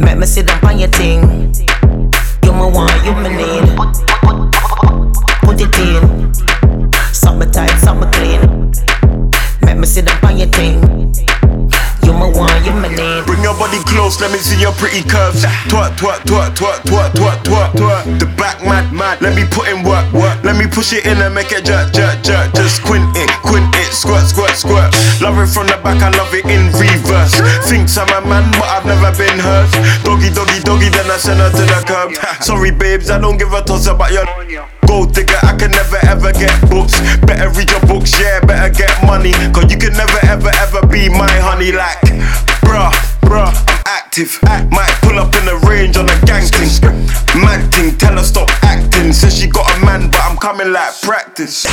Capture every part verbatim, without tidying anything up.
Make me sit down on your thing. You my want, you my need. Put it in. Something tight, something clean. Make me sit down on your thing. You my want, you my need. Bring your body close, let me see your pretty curves. Twerk, twerk, twerk, twerk, twerk, twerk, twerk, twerk. The back mad, mad. Let me put in work, work. Let me push it in and make it jerk, jerk, jerk. Just quint it, quint it, squirt, squirt, squirt. Love it from the back, I love it in reverse. Thinks I'm a man, but I've never been hurt. Doggy, doggy, doggy, then I send her to the curb. Sorry, babes, I don't give a toss about your gold digger. I can never ever get books. Better read your books, yeah, better get money. Cause you can never ever ever be my honey. Like, bruh, bruh, I'm active. Might pull up in the range on a gang thing. Mad thing, tell her stop acting. Says she got a man, but I'm coming like practice.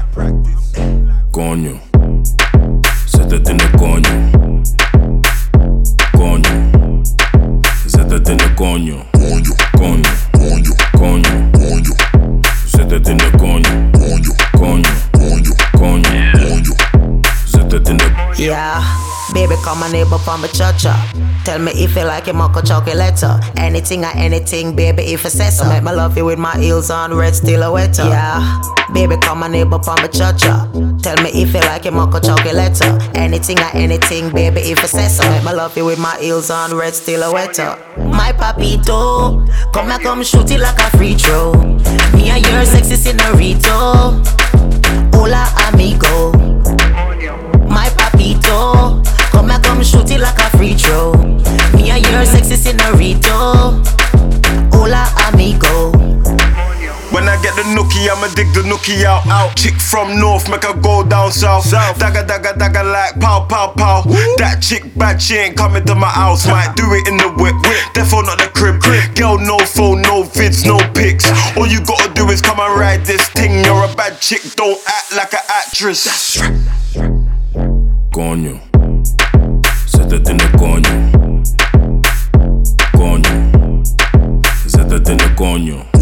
Coño, siéntate en el coño. Coño, siéntate en el coño. Coño, coño, coño, coño, coño. Siéntate en el coño. Coño, coño, coño, coño, coño. Siéntate en el. Yeah, baby, call my neighbor from my cha-cha. Tell me if you like your mocha chocolate. Anything or anything, baby, if you say so. Make me love you with my heels on, red stiletto. Yeah, baby, call my neighbor from my cha-cha. Tell me if you like your mocha chocolate. Anything or anything, baby, if you say so. Make me love you with my heels on, red stiletto. My papito, come here, come shoot it like a free throw. Me and your sexy senorito. Hola, amigo. My papito, come here, come shoot it like a free throw. Me and your sexy senorito. Hola, amigo. When I get the nookie, I'ma dig the nookie out, out. Chick from north, make her go down south, south. Dagga, dagga, dagga like pow, pow, pow. Woo. That chick bad, she ain't coming to my house. Might do it in the whip, defo not the crib. Girl, no phone, no vids, no pics. All you gotta do is come and ride this thing. You're a bad chick, don't act like an actress. Coño, siéntate en el coño. Coño, siéntate en el coño.